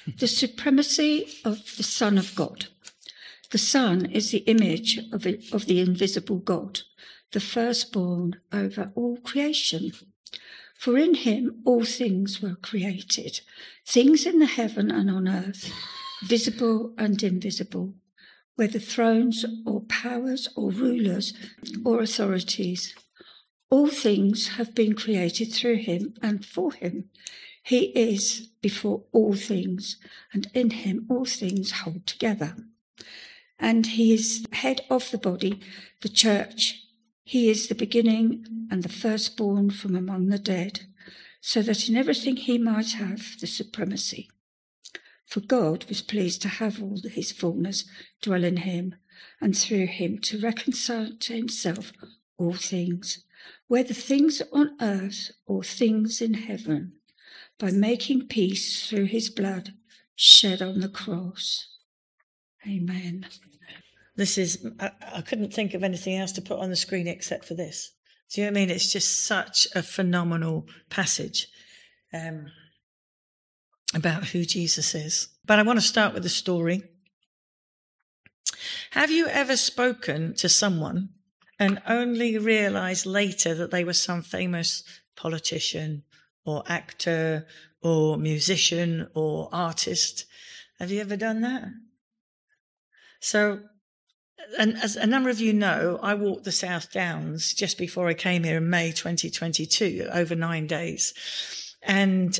The supremacy of the Son of God. The Son is the image of the invisible God, the firstborn over all creation. For in him all things were created, things in the heaven and on earth, visible and invisible, whether thrones or powers or rulers or authorities. All things have been created through him and for him. He is before all things, and in him all things hold together. And he is the head of the body, the church. He is the beginning and the firstborn from among the dead, so that in everything he might have the supremacy. For God was pleased to have all his fullness dwell in him, and through him to reconcile to himself all things, whether things on earth or things in heaven, by making peace through his blood shed on the cross. Amen. This is, I couldn't think of anything else to put on the screen except for this. Do you know what I mean? It's just such a phenomenal passage about who Jesus is. But I want to start with a story. Have you ever spoken to someone and only realised later that they were some famous politician or actor or musician or artist? Have you ever done that? So, and as a number of you know, I walked the South Downs just before I came here in May 2022, over 9 days. And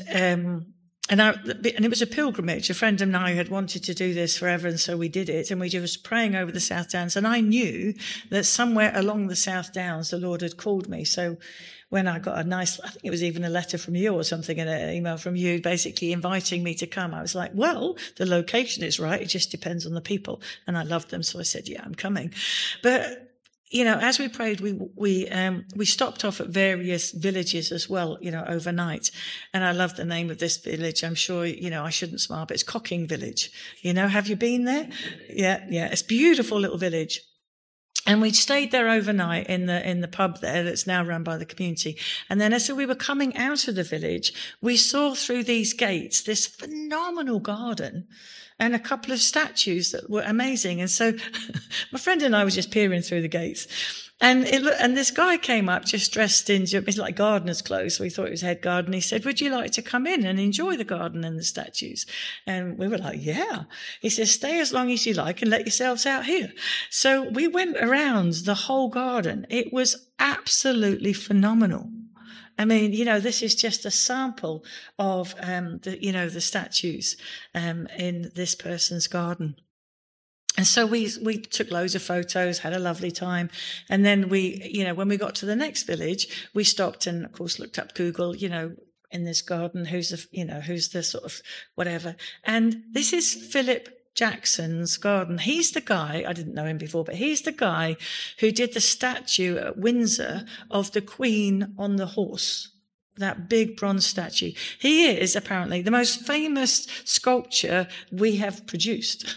it was a pilgrimage. A friend and I had wanted to do this forever, and so we did it. And we were just praying over the South Downs. And I knew that somewhere along the South Downs, the Lord had called me. So when I got I think it was even a letter from you or something, and an email from you basically inviting me to come, I was like, well, the location is right. It just depends on the people. And I loved them. So I said, yeah, I'm coming. But you know, as we prayed, we stopped off at various villages as well, you know, overnight. And I love the name of this village. I'm sure, you know, I shouldn't smile, but it's Cocking Village. You know, have you been there? Yeah. It's a beautiful little village. And we stayed there overnight in the pub there that's now run by the community. And then as we were coming out of the village, we saw through these gates this phenomenal garden and a couple of statues that were amazing. And so my friend and I were just peering through the gates. And this guy came up just dressed in, it's like gardener's clothes. So we thought he was head gardener. He said, would you like to come in and enjoy the garden and the statues? And we were like, yeah. He says, stay as long as you like and let yourselves out here. So we went around the whole garden. It was absolutely phenomenal. I mean, you know, this is just a sample of, the statues in this person's garden. And so we took loads of photos, had a lovely time. And then when we got to the next village, we stopped and, of course, looked up Google, you know, in this garden, who's the sort of whatever. And this is Philip Jackson's garden. He's the guy, I didn't know him before, but he's the guy who did the statue at Windsor of the Queen on the horse. That big bronze statue. He is apparently the most famous sculpture we have produced.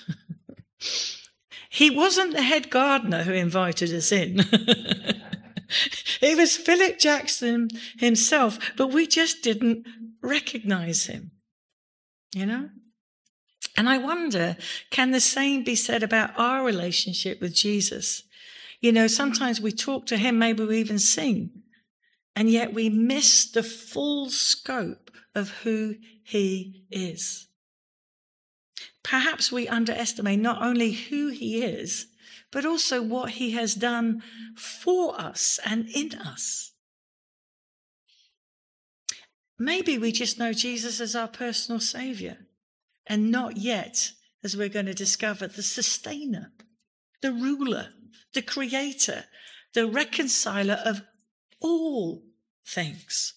He wasn't the head gardener who invited us in. It was Philip Jackson himself, but we just didn't recognize him, you know? And I wonder, can the same be said about our relationship with Jesus? You know, sometimes we talk to him, maybe we even sing, and yet we miss the full scope of who he is. Perhaps we underestimate not only who he is, but also what he has done for us and in us. Maybe we just know Jesus as our personal saviour, and not yet, as we're going to discover, the sustainer, the ruler, the creator, the reconciler of all things.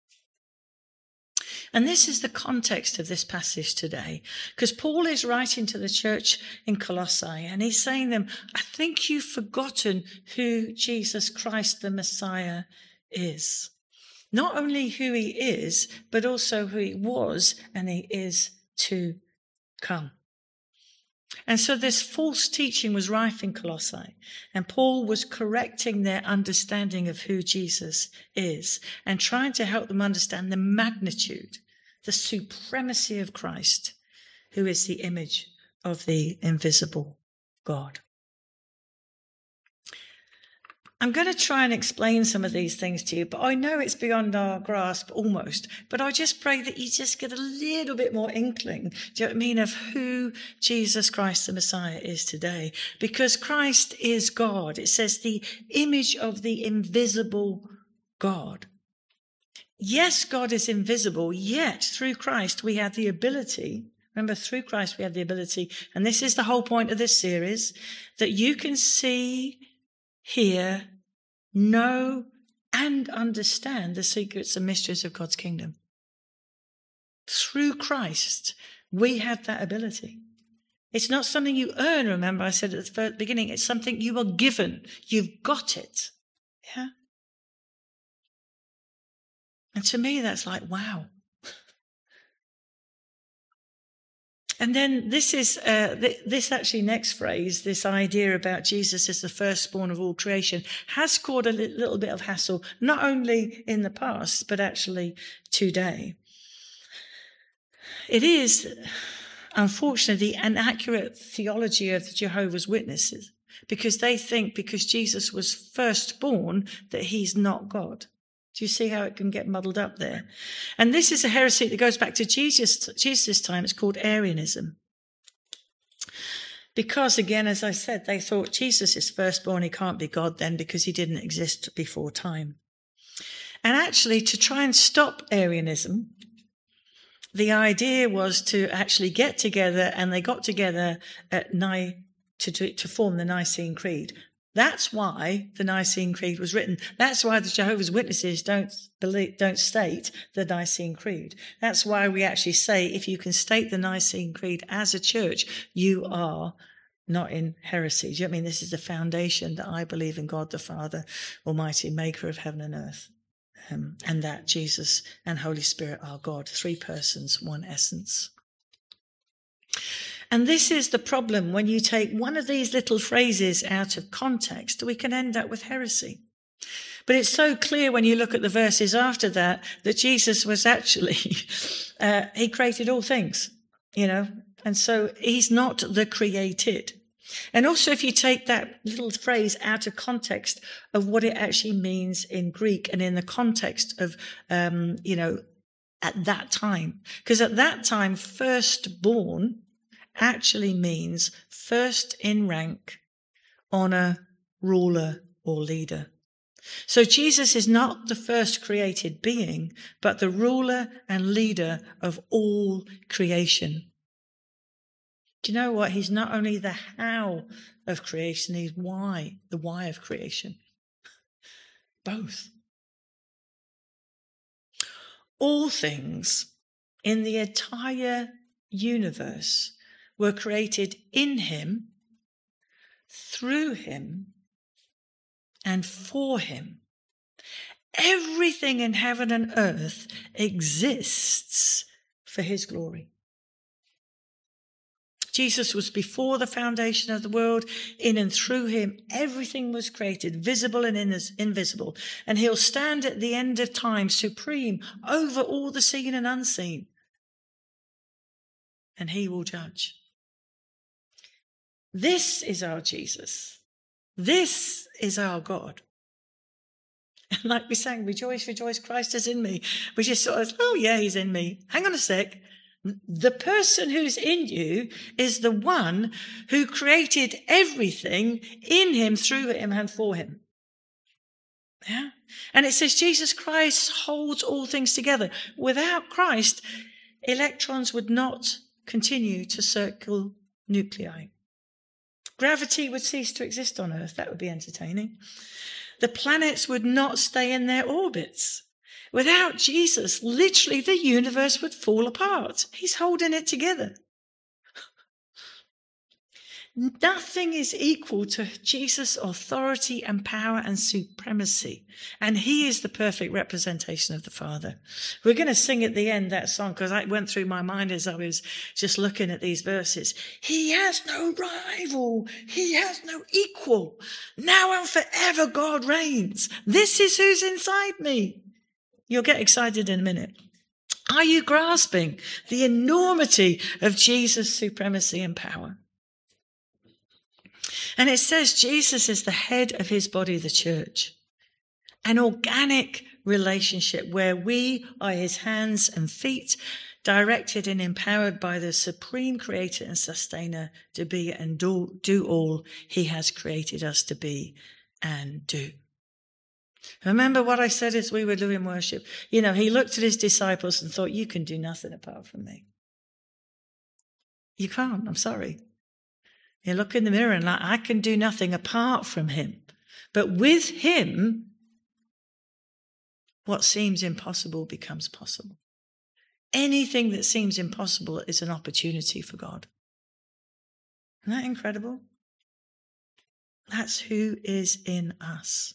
And this is the context of this passage today, because Paul is writing to the church in Colossae, and he's saying to them, I think you've forgotten who Jesus Christ, the Messiah, is. Not only who he is, but also who he was and he is to come. And so this false teaching was rife in Colossae, and Paul was correcting their understanding of who Jesus is and trying to help them understand the magnitude, the supremacy of Christ, who is the image of the invisible God. I'm going to try and explain some of these things to you, but I know it's beyond our grasp almost. But I just pray that you just get a little bit more inkling, do you know what I mean, of who Jesus Christ the Messiah is today. Because Christ is God. It says the image of the invisible God. Yes, God is invisible, yet through Christ we have the ability, remember, through Christ we have the ability, and this is the whole point of this series, that you can see, hear, know, and understand the secrets and mysteries of God's kingdom. Through Christ, we have that ability. It's not something you earn, remember I said at the beginning, it's something you are given. You've got it. Yeah? And to me, that's like, wow. And then this is this actually next phrase, this idea about Jesus as the firstborn of all creation, has caused a little bit of hassle, not only in the past, but actually today. It is, unfortunately, the inaccurate theology of the Jehovah's Witnesses, because they think because Jesus was firstborn that he's not God. Do you see how it can get muddled up there? And this is a heresy that goes back to Jesus' time. It's called Arianism. Because, again, as I said, they thought Jesus is firstborn. He can't be God then because he didn't exist before time. And actually, to try and stop Arianism, the idea was to actually get together, and they got together at to form the Nicene Creed. That's why the Nicene Creed was written. That's why the Jehovah's Witnesses don't state the Nicene Creed. That's why we actually say if you can state the Nicene Creed as a church, you are not in heresy. Do you know what I mean? This is the foundation that I believe in God the Father, Almighty, maker of heaven and earth, and that Jesus and Holy Spirit are God, 3 persons, 1 essence. And this is the problem. When you take one of these little phrases out of context, we can end up with heresy. But it's so clear when you look at the verses after that Jesus was actually, he created all things, you know, and so he's not the created. And also if you take that little phrase out of context of what it actually means in Greek and in the context of, at that time, because at that time, firstborn actually means first in rank, honor, ruler, or leader. So Jesus is not the first created being, but the ruler and leader of all creation. Do you know what? He's not only the how of creation, he's why, the why of creation. Both. All things in the entire universe were created in him, through him, and for him. Everything in heaven and earth exists for his glory. Jesus was before the foundation of the world. In and through him, everything was created, visible and invisible. And he'll stand at the end of time, supreme over all the seen and unseen. And he will judge. This is our Jesus. This is our God. And like we sang, rejoice, rejoice, Christ is in me. We just sort of, oh yeah, he's in me. Hang on a sec. The person who's in you is the one who created everything in him, through him, and for him. Yeah? And it says Jesus Christ holds all things together. Without Christ, electrons would not continue to circle nuclei. Gravity would cease to exist on Earth. That would be entertaining. The planets would not stay in their orbits. Without Jesus, literally the universe would fall apart. He's holding it together. Nothing is equal to Jesus' authority and power and supremacy. And he is the perfect representation of the Father. We're going to sing at the end that song because it went through my mind as I was just looking at these verses. He has no rival. He has no equal. Now and forever God reigns. This is who's inside me. You'll get excited in a minute. Are you grasping the enormity of Jesus' supremacy and power? And it says Jesus is the head of his body, the church. An organic relationship where we are his hands and feet, directed and empowered by the supreme creator and sustainer to be and do all he has created us to be and do. Remember what I said as we were doing worship? You know, he looked at his disciples and thought, you can do nothing apart from me. You can't, I'm sorry. You look in the mirror and like, I can do nothing apart from him. But with him, what seems impossible becomes possible. Anything that seems impossible is an opportunity for God. Isn't that incredible? That's who is in us.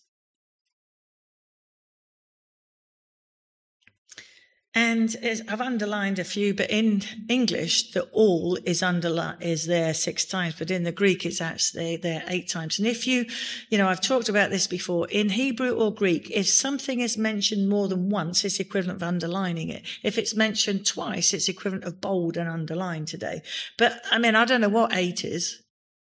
And I've underlined a few, but in English, the all is there 6 times, but in the Greek, it's actually there 8 times. And if I've talked about this before, in Hebrew or Greek, if something is mentioned more than once, it's equivalent of underlining it. If it's mentioned twice, it's equivalent of bold and underlined today. But I don't know what 8 is.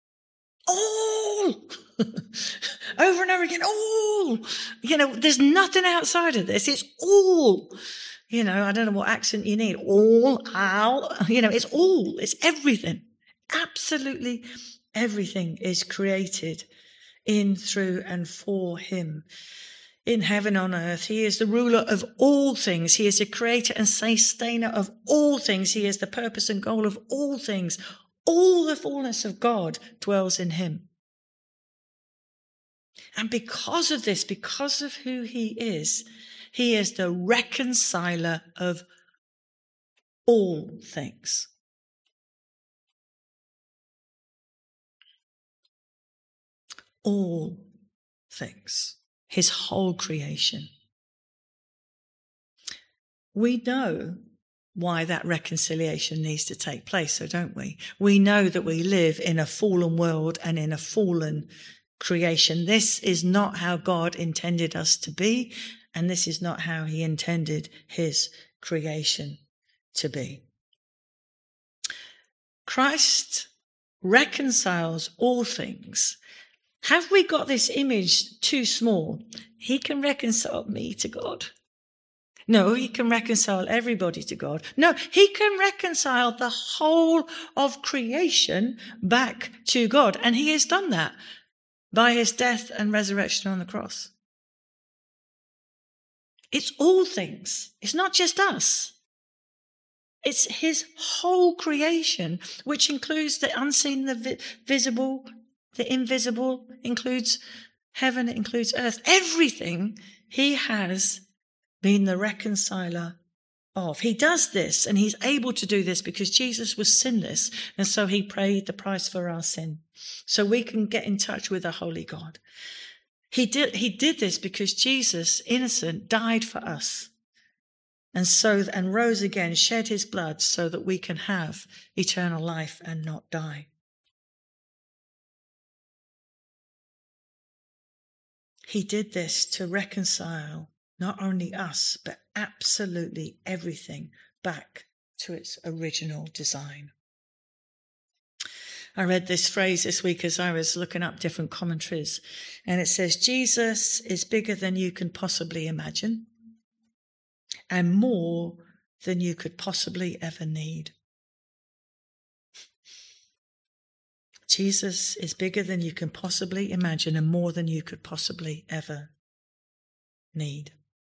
All! Over and over again, all! There's nothing outside of this. It's all. I don't know what accent you need. All, it's all. It's everything. Absolutely everything is created in, through, and for him. In heaven, on earth, he is the ruler of all things. He is the creator and sustainer of all things. He is the purpose and goal of all things. All the fullness of God dwells in him. And because of this, because of who he is the reconciler of all things. All things. His whole creation. We know why that reconciliation needs to take place, so don't we? We know that we live in a fallen world and in a fallen creation. This is not how God intended us to be. And this is not how he intended his creation to be. Christ reconciles all things. Have we got this image too small? He can reconcile me to God. No, he can reconcile everybody to God. No, he can reconcile the whole of creation back to God. And he has done that by his death and resurrection on the cross. It's all things. It's not just us. It's his whole creation, which includes the unseen, the visible, the invisible, includes heaven, it includes earth. Everything he has been the reconciler of. He does this, and he's able to do this because Jesus was sinless, and so he paid the price for our sin, so we can get in touch with a holy God. He did this because Jesus, innocent, died for us and rose again, shed his blood so that we can have eternal life and not die. He did this to reconcile not only us, but absolutely everything back to its original design. I read this phrase this week as I was looking up different commentaries, and it says, Jesus is bigger than you can possibly imagine and more than you could possibly ever need. Jesus is bigger than you can possibly imagine and more than you could possibly ever need.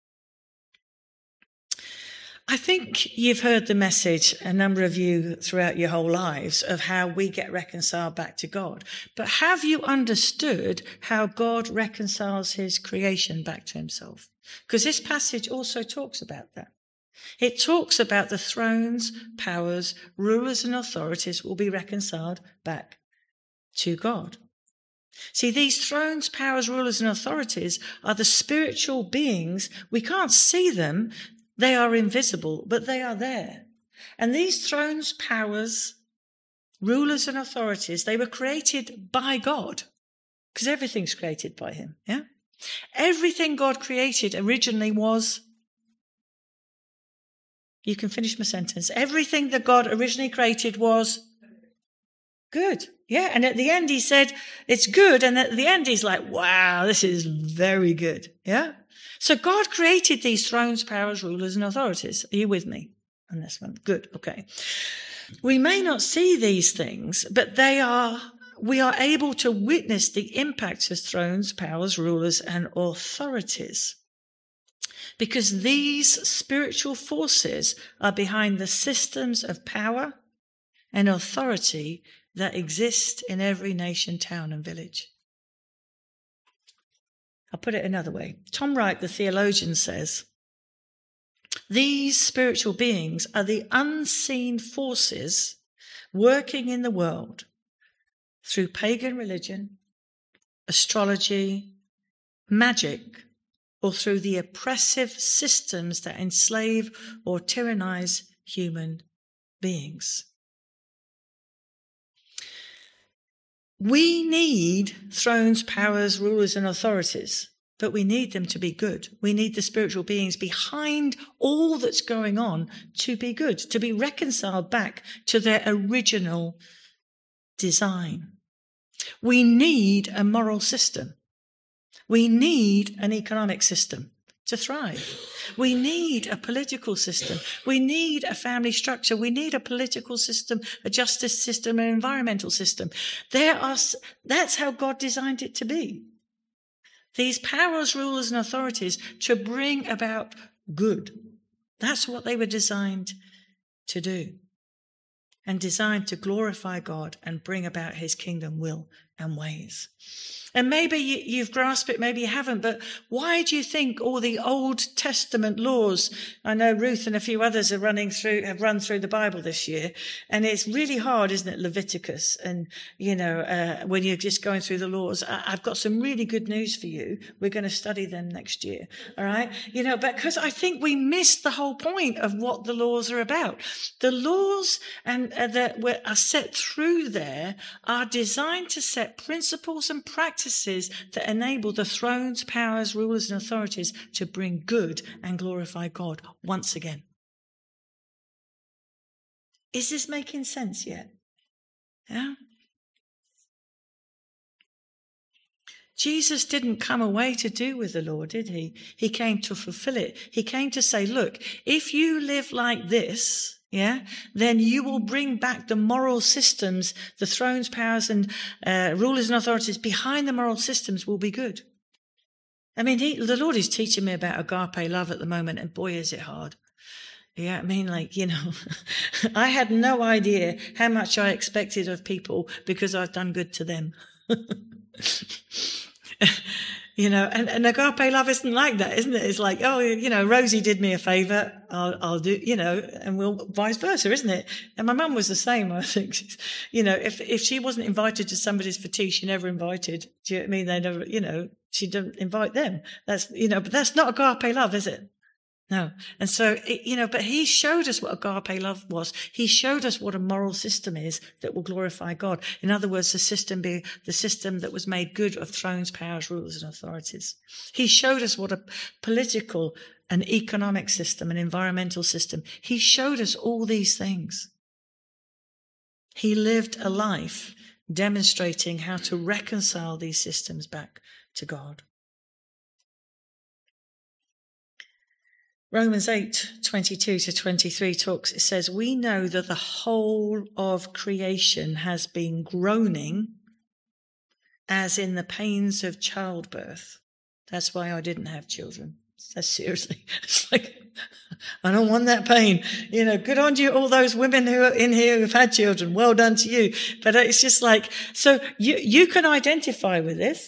I think you've heard the message, a number of you throughout your whole lives, of how we get reconciled back to God. But have you understood how God reconciles his creation back to himself? Because this passage also talks about that. It talks about the thrones, powers, rulers and authorities will be reconciled back to God. See, these thrones, powers, rulers and authorities are the spiritual beings. We can't see them. They are invisible, but they are there. And these thrones, powers, rulers and authorities, they were created by God, because everything's created by him, yeah? Everything God created originally was You can finish my sentence. Everything that God originally created was good. Yeah. And at the end, he said, it's good. And at the end, he's like, wow, this is very good. Yeah. So God created these thrones, powers, rulers, and authorities. Are you with me on this one? Good. Okay. We may not see these things, but we are able to witness the impacts of thrones, powers, rulers, and authorities. Because these spiritual forces are behind the systems of power and authority that exist in every nation, town, and village. I'll put it another way. Tom Wright, the theologian, says, these spiritual beings are the unseen forces working in the world through pagan religion, astrology, magic, or through the oppressive systems that enslave or tyrannize human beings. We need thrones, powers, rulers, and authorities, but we need them to be good. We need the spiritual beings behind all that's going on to be good, to be reconciled back to their original design. We need a moral system. We need an economic system to thrive. We need a political system. We need a family structure. We need a political system, a justice system, an environmental system. That's how God designed it to be. These powers, rulers, and authorities to bring about good. That's what they were designed to do. And designed to glorify God and bring about his kingdom will and ways. And maybe you've grasped it, maybe you haven't, but why do you think all the Old Testament laws, I know Ruth and a few others have run through the Bible this year, and it's really hard, isn't it, Leviticus, and, when you're just going through the laws. I've got some really good news for you. We're going to study them next year, all right? Because I think we missed the whole point of what the laws are about. The laws that are set through there are designed to set principles and practices that enable the thrones, powers, rulers, and authorities to bring good and glorify God once again. Is this making sense yet? Yeah? Jesus didn't come away to do with the law, did he? He came to fulfill it. He came to say, look, if you live like this, then you will bring back the moral systems, the thrones, powers, and rulers and authorities behind the moral systems will be good. I mean, the Lord is teaching me about agape love at the moment, and boy, is it hard. Yeah, I mean, I had no idea how much I expected of people because I've done good to them. And agape love isn't like that, isn't it? It's like, Rosie did me a favour, I'll do, and we'll vice versa, isn't it? And my mum was the same, I think. If she wasn't invited to somebody's for tea, she never invited. Do you know what I mean? They never, she didn't invite them. That's, but that's not agape love, is it? No. And so, but he showed us what agape love was. He showed us what a moral system is that will glorify God. In other words, the system that was made good of thrones, powers, rulers, and authorities. He showed us what a political and economic system, an environmental system. He showed us all these things. He lived a life demonstrating how to reconcile these systems back to God. Romans 8:22-23 it says, we know that the whole of creation has been groaning as in the pains of childbirth. That's why I didn't have children. That's seriously. It's like, I don't want that pain. Good on you, all those women who are in here who've had children. Well done to you. But it's just like, so you can identify with this.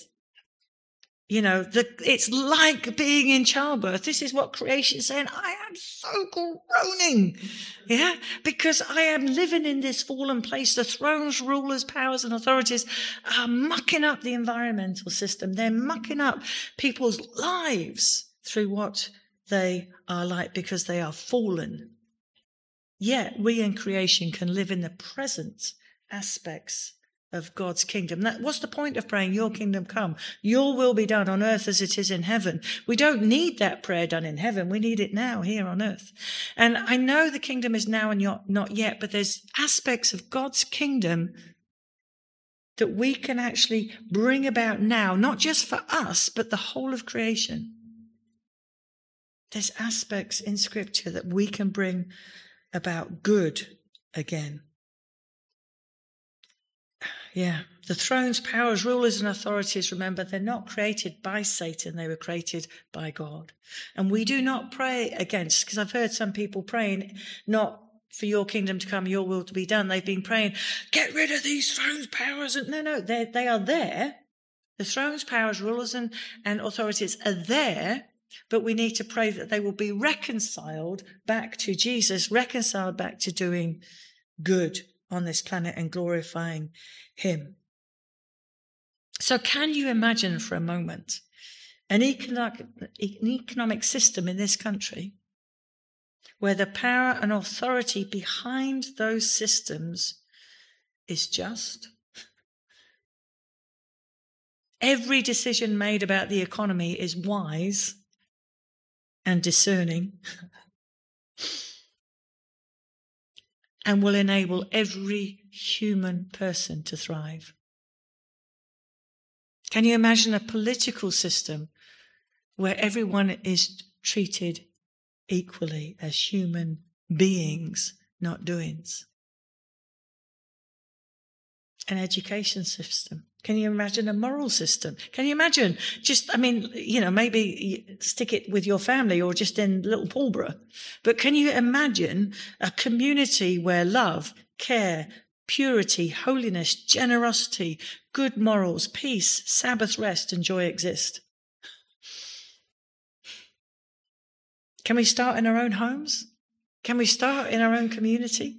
It's like being in childbirth. This is what creation is saying. I am so groaning. Because I am living in this fallen place. The thrones, rulers, powers, and authorities are mucking up the environmental system. They're mucking up people's lives through what they are like because they are fallen. Yet we in creation can live in the present aspects of God's kingdom. What's the point of praying, your kingdom come? Your will be done on earth as it is in heaven. We don't need that prayer done in heaven. We need it now, here on earth. And I know the kingdom is now and not yet, but there's aspects of God's kingdom that we can actually bring about now, not just for us, but the whole of creation. There's aspects in Scripture that we can bring about good again. Yeah, the thrones, powers, rulers and authorities, remember, they're not created by Satan, they were created by God. And we do not pray against, because I've heard some people praying, not for your kingdom to come, your will to be done. They've been praying, get rid of these thrones, powers. No, they are there. The thrones, powers, rulers and authorities are there, but we need to pray that they will be reconciled back to Jesus, reconciled back to doing good on this planet and glorifying him. So can you imagine for a moment an economic system in this country where the power and authority behind those systems is just? Every decision made about the economy is wise and discerning and will enable every human person to thrive. Can you imagine a political system where everyone is treated equally as human beings, not doings? An education system. Can you imagine a moral system? Can you imagine maybe stick it with your family or just in little Pulborough. But can you imagine a community where love, care, purity, holiness, generosity, good morals, peace, Sabbath rest and joy exist? Can we start in our own homes? Can we start in our own community?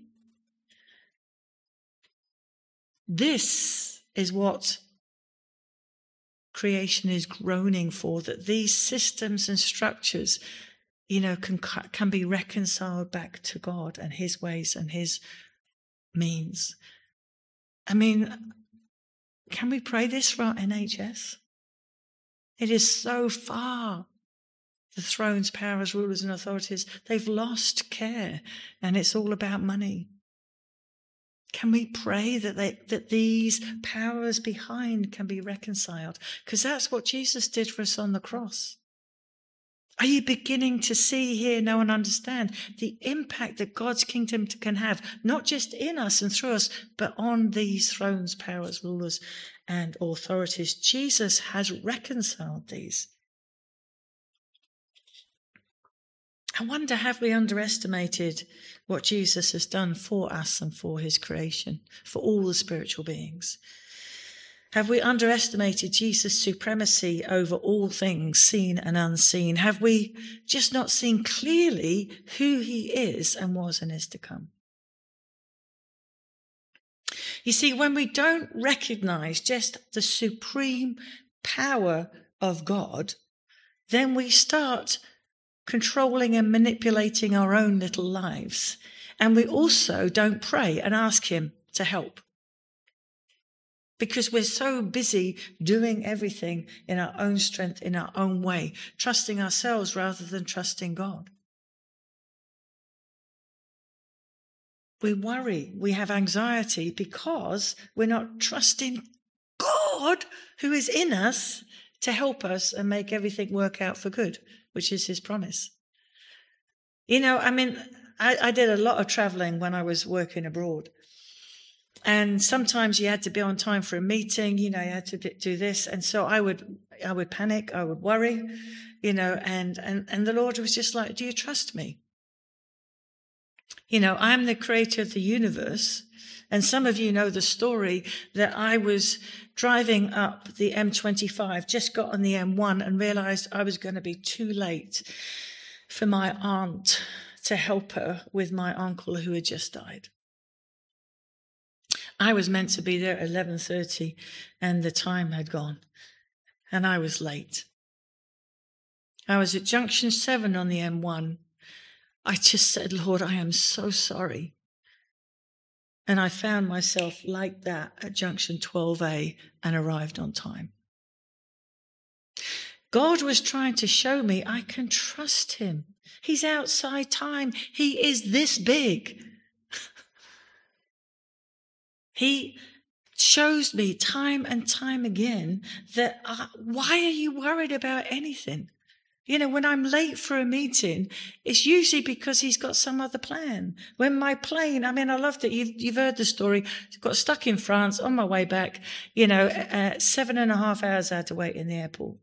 This is what creation is groaning for, that these systems and structures, can be reconciled back to God and his ways and his means. I mean, can we pray this for our NHS? It is so far. The thrones, powers, rulers and authorities, they've lost care and it's all about money. Can we pray that these powers behind can be reconciled? Because that's what Jesus did for us on the cross. Are you beginning to see, hear, know and understand the impact that God's kingdom can have, not just in us and through us, but on these thrones, powers, rulers and authorities? Jesus has reconciled these. I wonder, have we underestimated what Jesus has done for us and for his creation, for all the spiritual beings? Have we underestimated Jesus' supremacy over all things, seen and unseen? Have we just not seen clearly who he is and was and is to come? You see, when we don't recognize just the supreme power of God, then we start controlling and manipulating our own little lives. And we also don't pray and ask him to help, because we're so busy doing everything in our own strength, in our own way, trusting ourselves rather than trusting God. We worry, we have anxiety because we're not trusting God who is in us to help us and make everything work out for good, which is his promise. I did a lot of traveling when I was working abroad. And sometimes you had to be on time for a meeting, you had to do this. And so I would panic, I would worry, and the Lord was just like, do you trust me? I'm the creator of the universe. And some of you know the story that I was driving up the M25, just got on the M1 and realized I was going to be too late for my aunt to help her with my uncle who had just died. I was meant to be there at 11:30 and the time had gone and I was late. I was at junction 7 on the M1. I just said, Lord, I am so sorry. And I found myself like that at junction 12A and arrived on time. God was trying to show me I can trust him. He's outside time. He is this big. He shows me time and time again that why are you worried about anything? You know, when I'm late for a meeting, it's usually because he's got some other plan. When my plane, I loved it. You've heard the story. Got stuck in France on my way back, 7.5 hours I had to wait in the airport.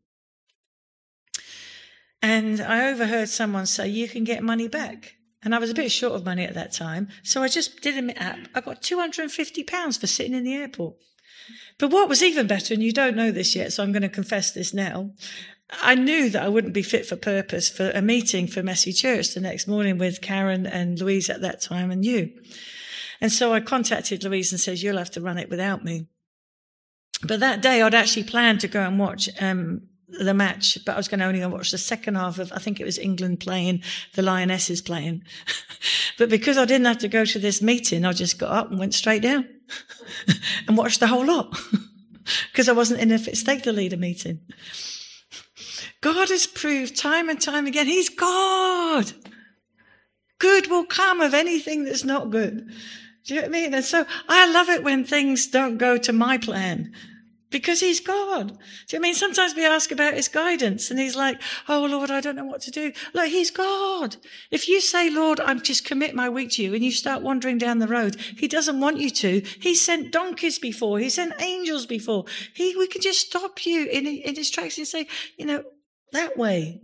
And I overheard someone say, you can get money back. And I was a bit short of money at that time. So I just did an app. I got £250 for sitting in the airport. But what was even better, and you don't know this yet, so I'm going to confess this now, I knew that I wouldn't be fit for purpose for a meeting for Messy Church the next morning with Karen and Louise at that time and you. And so I contacted Louise and said, you'll have to run it without me. But that day I'd actually planned to go and watch the match, but I was going to only watch the second half of, I think it was England playing, the Lionesses playing. But because I didn't have to go to this meeting, I just got up and went straight down and watched the whole lot because I wasn't in a fit state to lead a meeting. God has proved time and time again, he's God. Good will come of anything that's not good. Do you know what I mean? And so I love it when things don't go to my plan because he's God. Do you know what I mean? Sometimes we ask about his guidance and he's like, oh, Lord, I don't know what to do. Look, he's God. If you say, Lord, I just commit my week to you and you start wandering down the road, he doesn't want you to. He sent donkeys before. He sent angels before. We can just stop you in his tracks and say, that way.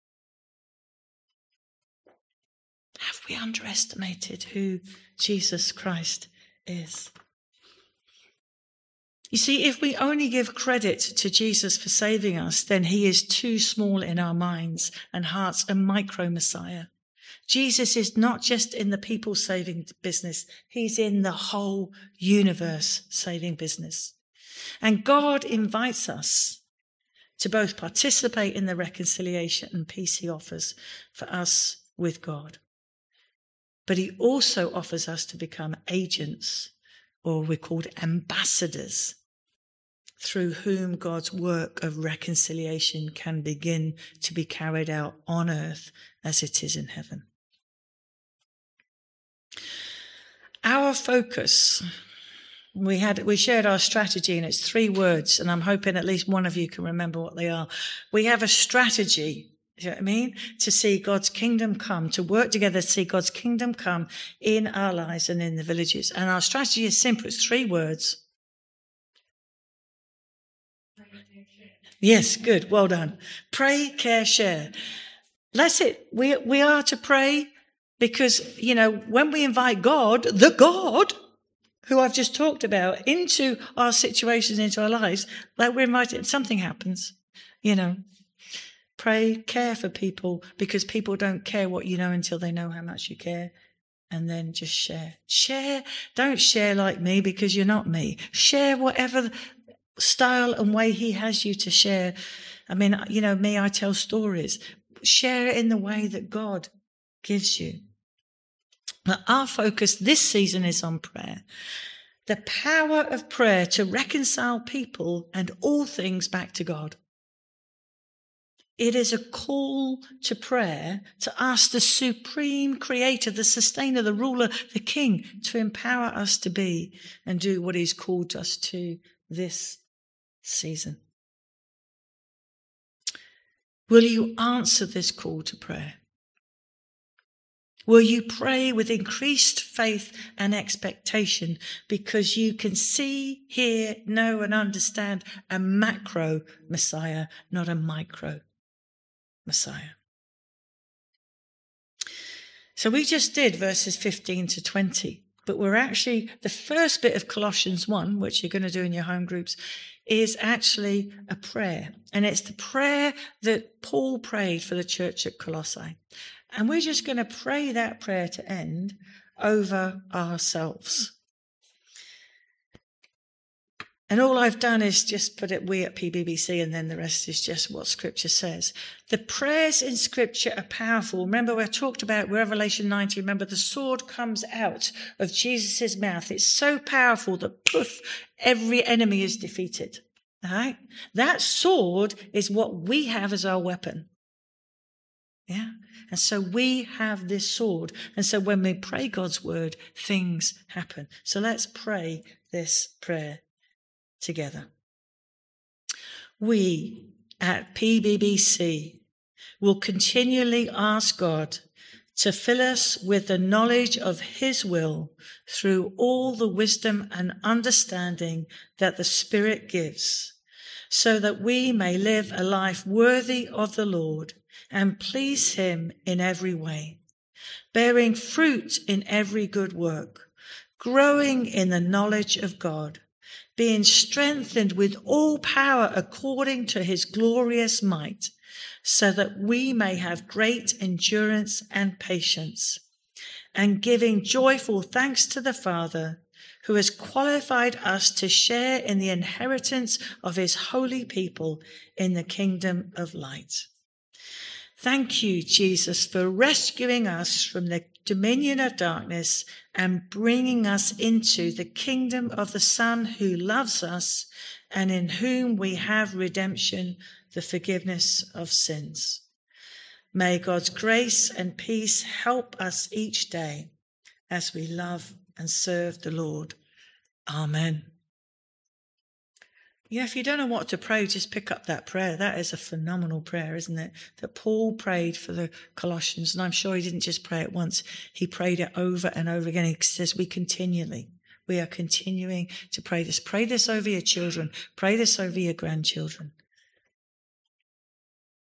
Have we underestimated who Jesus Christ is? You see, if we only give credit to Jesus for saving us, then he is too small in our minds and hearts, a micro-Messiah. Jesus is not just in the people saving business. He's in the whole universe saving business. And God invites us to both participate in the reconciliation and peace he offers for us with God. But he also offers us to become agents, or we're called ambassadors, through whom God's work of reconciliation can begin to be carried out on earth as it is in heaven. Our focus, we shared our strategy, and it's 3 words, and I'm hoping at least one of you can remember what they are. We have a strategy, do you know what I mean? To see God's kingdom come, to work together to see God's kingdom come in our lives and in the villages. And our strategy is simple. It's 3 words. Yes, good. Well done. Pray, care, share. That's it. We are to pray because, when we invite God, the God who I've just talked about, into our situations, into our lives, like we're invited, something happens, Pray, care for people, because people don't care what you know until they know how much you care. And then just share. Share. Don't share like me because you're not me. Share whatever style and way he has you to share. Me, I tell stories. Share it in the way that God gives you. But our focus this season is on prayer. The power of prayer to reconcile people and all things back to God. It is a call to prayer to ask the supreme creator, the sustainer, the ruler, the king, to empower us to be and do what he's called us to this season. Will you answer this call to prayer? Will you pray with increased faith and expectation because you can see, hear, know and understand a macro Messiah, not a micro Messiah? So we just did verses 15 to 20, but we're actually, the first bit of Colossians 1, which you're going to do in your home groups, is actually a prayer. And it's the prayer that Paul prayed for the church at Colossae. And we're just going to pray that prayer to end over ourselves. And all I've done is just put it we at PBBC, and then the rest is just what Scripture says. The prayers in Scripture are powerful. Remember, we talked about Revelation 19. Remember, the sword comes out of Jesus' mouth. It's so powerful that poof, every enemy is defeated. All right? That sword is what we have as our weapon. Yeah? And so we have this sword. And so when we pray God's word, things happen. So let's pray this prayer together. We at PBBC will continually ask God to fill us with the knowledge of his will through all the wisdom and understanding that the Spirit gives, so that we may live a life worthy of the Lord and please him in every way, bearing fruit in every good work, growing in the knowledge of God, being strengthened with all power according to his glorious might, so that we may have great endurance and patience, and giving joyful thanks to the Father, who has qualified us to share in the inheritance of his holy people in the kingdom of light. Thank you, Jesus, for rescuing us from the dominion of darkness and bringing us into the kingdom of the Son who loves us and in whom we have redemption, the forgiveness of sins. May God's grace and peace help us each day as we love and serve the Lord. Amen. Yeah, if you don't know what to pray, just pick up that prayer. That is a phenomenal prayer, isn't it? That Paul prayed for the Colossians. And I'm sure he didn't just pray it once. He prayed it over and over again. He says we are continuing to pray this. Pray this over your children. Pray this over your grandchildren.